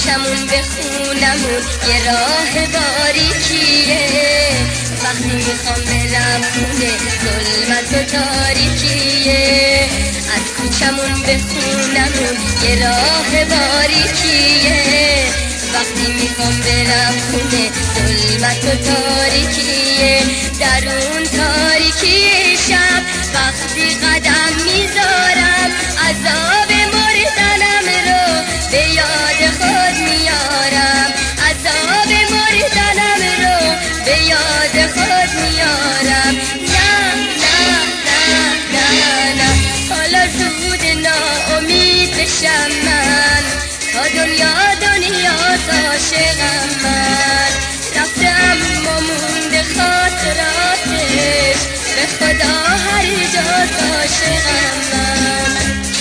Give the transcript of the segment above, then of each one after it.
کوچمون به خونمون یه راه باریکیه، وقتی میخوام برم خونه ظلمت و تاریکیه. از کوچمون به خونمون یه راه باریکیه، وقتی میخوام برم خونه ظلمت و تاریکیه. در اون تاریکی شب وقتی قدم میذارم عذاب مردنم رو به یاد خود میارم، عذاب مردنم رو به یاد خود میارم. نه نه نه نه نه حالا زود ناامید بشم من، تا دنیا عاشقم من. رفته اما مونده خاطراتش، به خدا هر جا عاشقم من.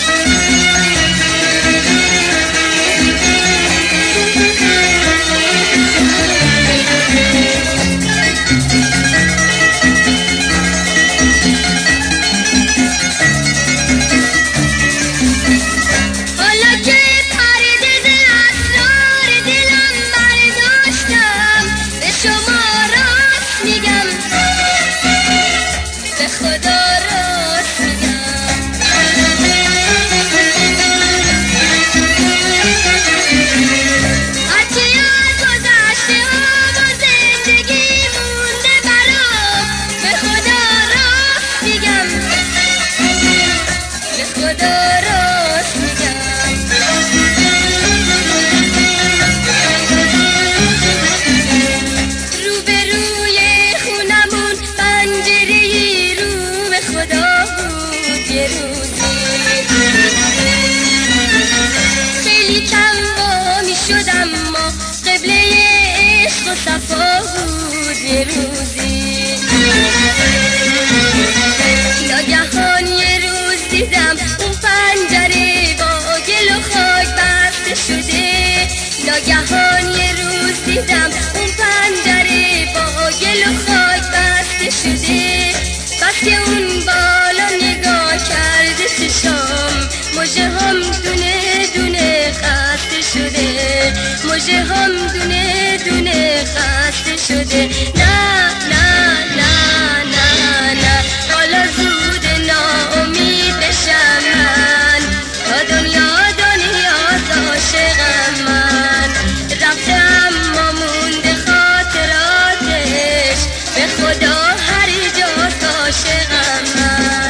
خیلی کم با می شدم ما قبله عشق و صفا بود یه روزی. ناگهان یه روز دیدم اون پنجره با گل و خاک بسته شده، ناگهان یه روز دیدم اون پنجره با گل و خاک بسته شده. بس که اون بالا نگاه کرده چشام مژه هم دونه دونه خسته شده، مژه هم دونه دونه خسته شده. نه نه نه نه نه حالا زود ناامید بشم من، تا دنیا عاشقم من. رفته اما مونده خاطراتش، به خدا هر جا عاشقم من.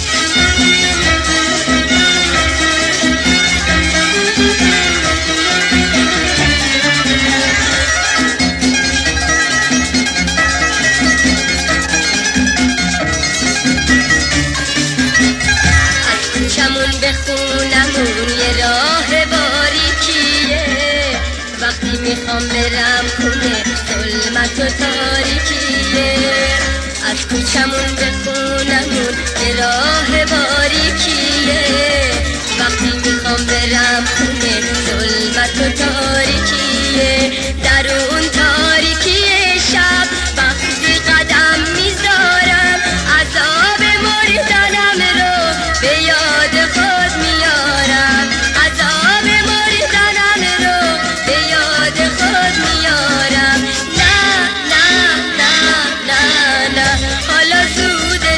کوچمون به خونمون یه راه باریکیه، وقتی میخوام برم خونه ظلمت و تاریکیه. از کوچمون به خونمون یه راه باریکیه، وقتی میخوام برم خونه ظلمت و تاریکیه. در اون تاریکی شب وقتی قدم میذارم عذاب مردنم رو به یاد خود میارم، عذاب مردنم رو به یاد خود میارم. نه نه نه نه نه حالا زود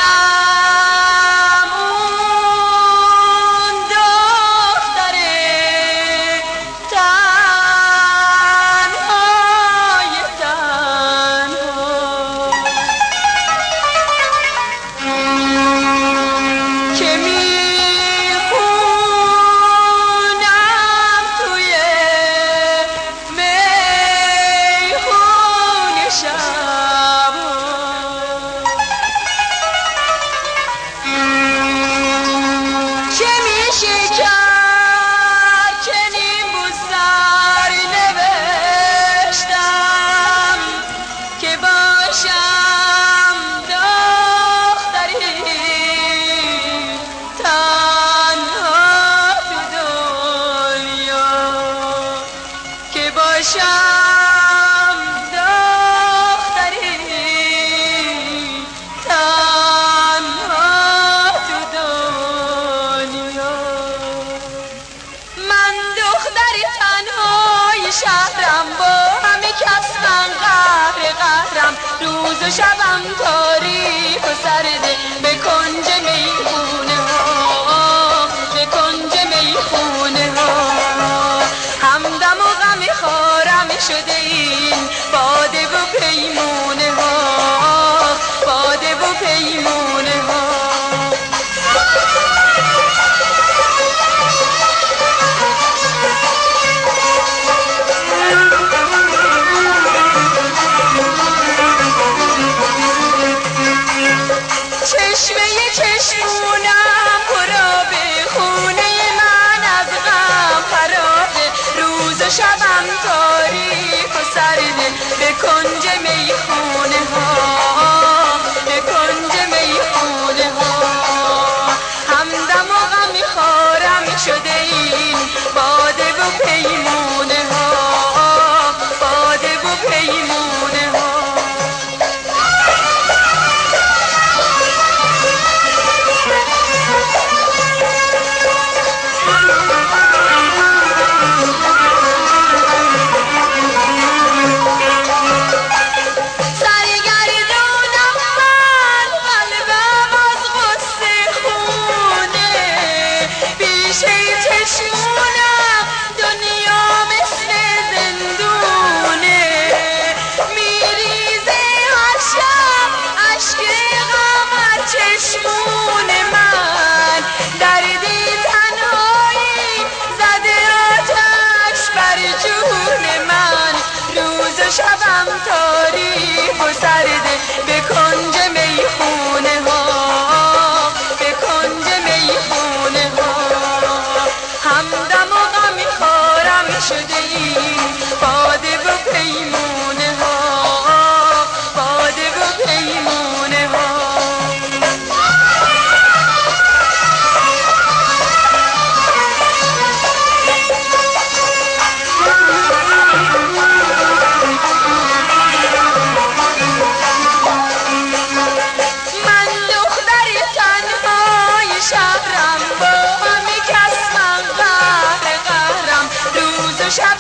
اون دختر تنهای تنها که میخونم توی میخونه شب که میشه کرد چنین بوسر نوشتم که باشم دختری تنها تو دنیا که باشم دختری تنها تو دنیا من دختر تنهای شهرم با همه کس من قهرم روز و شبم تاریک و سرده به کنج میخونه ها به کنج میخونه ها همدم و غم خارم شده این باده و پیمونه ها باده و پیمونه ها چشمه چشمونم پرابه خونه من از غم خرابه روز و شبم تاریک و سرده به کنج میخونه ها به کنج میخونه ها همدم و غم خارم شده این باده و پیمونه ها باده و پیمونه ها چشمونم دنیا مثل زندونه میریزه هر شب اشک غم از چشمون من دردی تنهایی زده آتش بر جون من روز و شبم تاریک و سرده به کنج میخونه ها به کنج میخونه ها همدم و غم خارم شده این باده و پیمونه ها باده و پیمونه ها من دختر تنهای شهرم با همه کس من قهرم روز و شب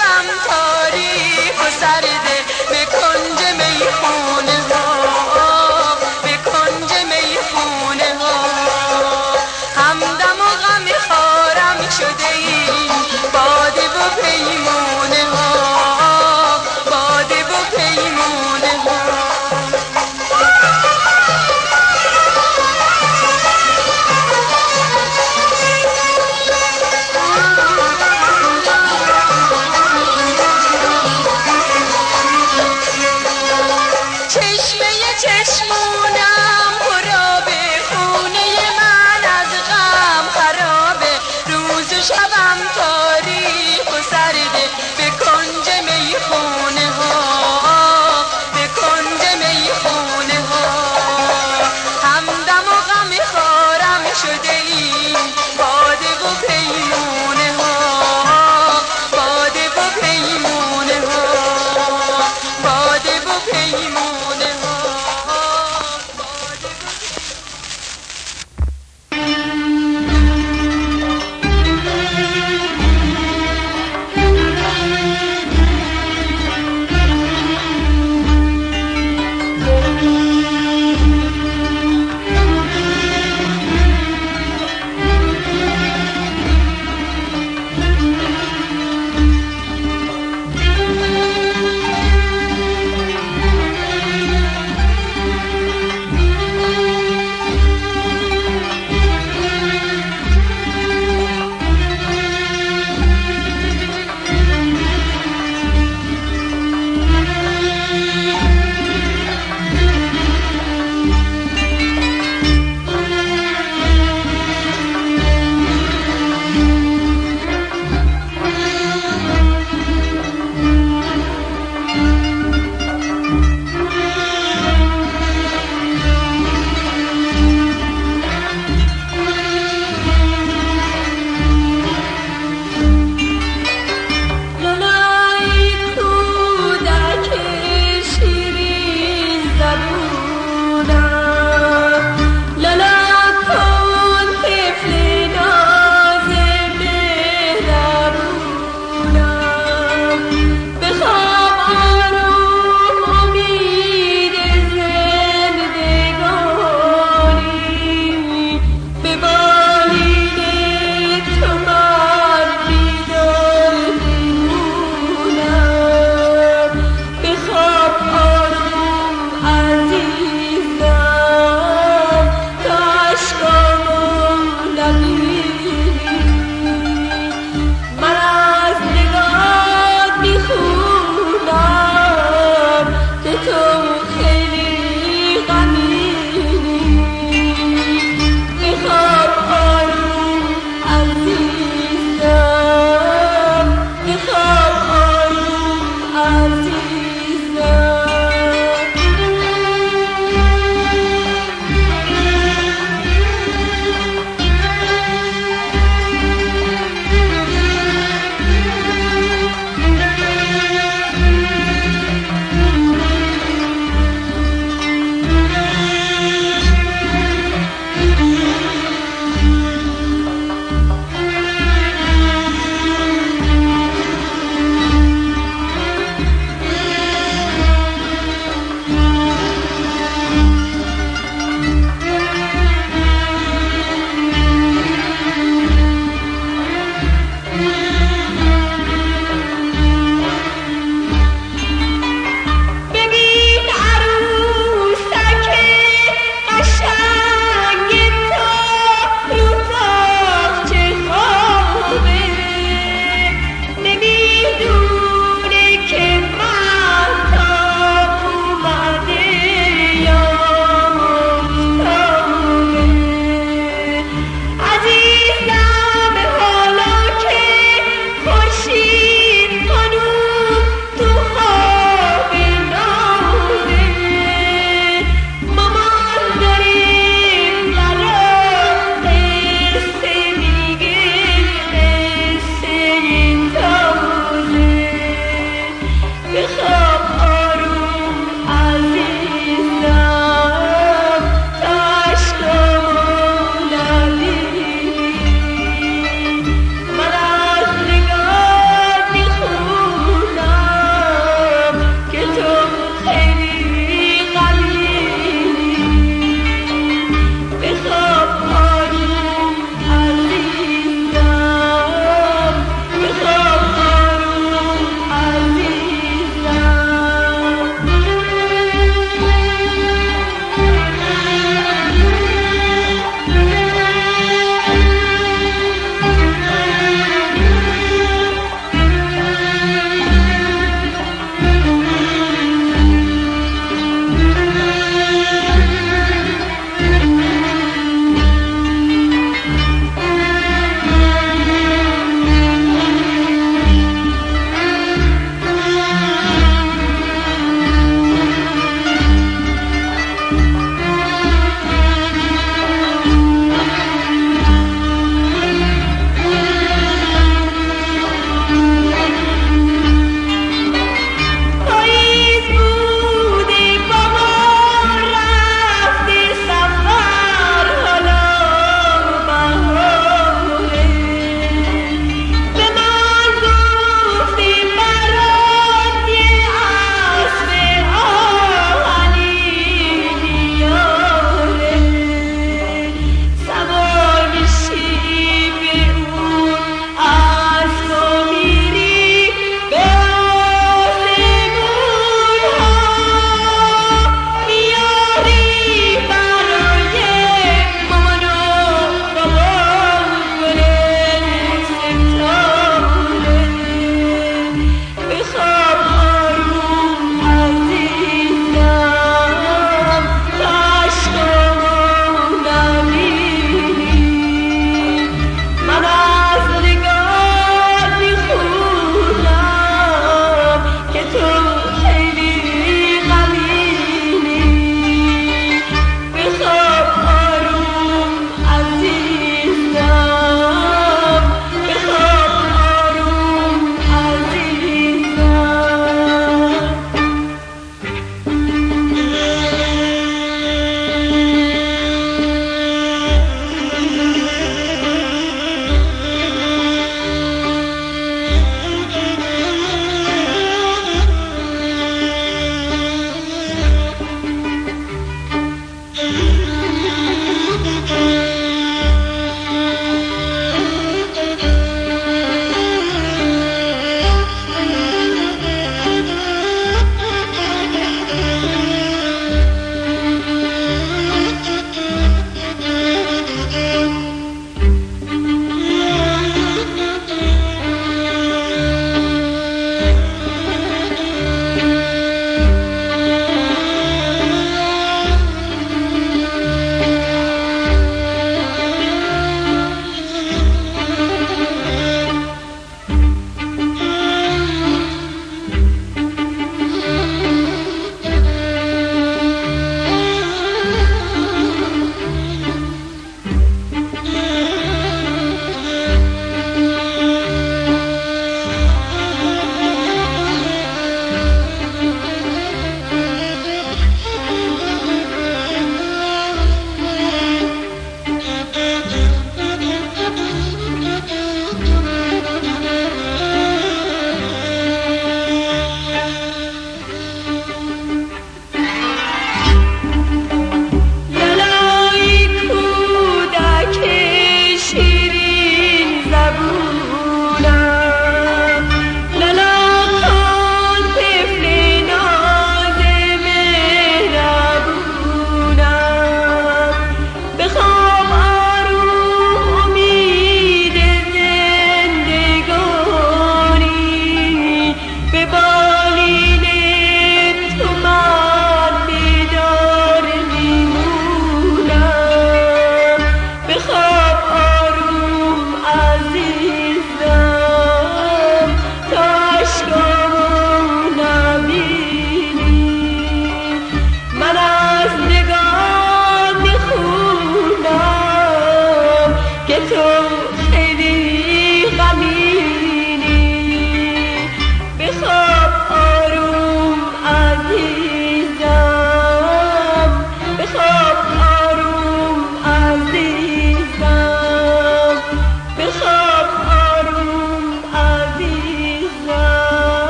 تو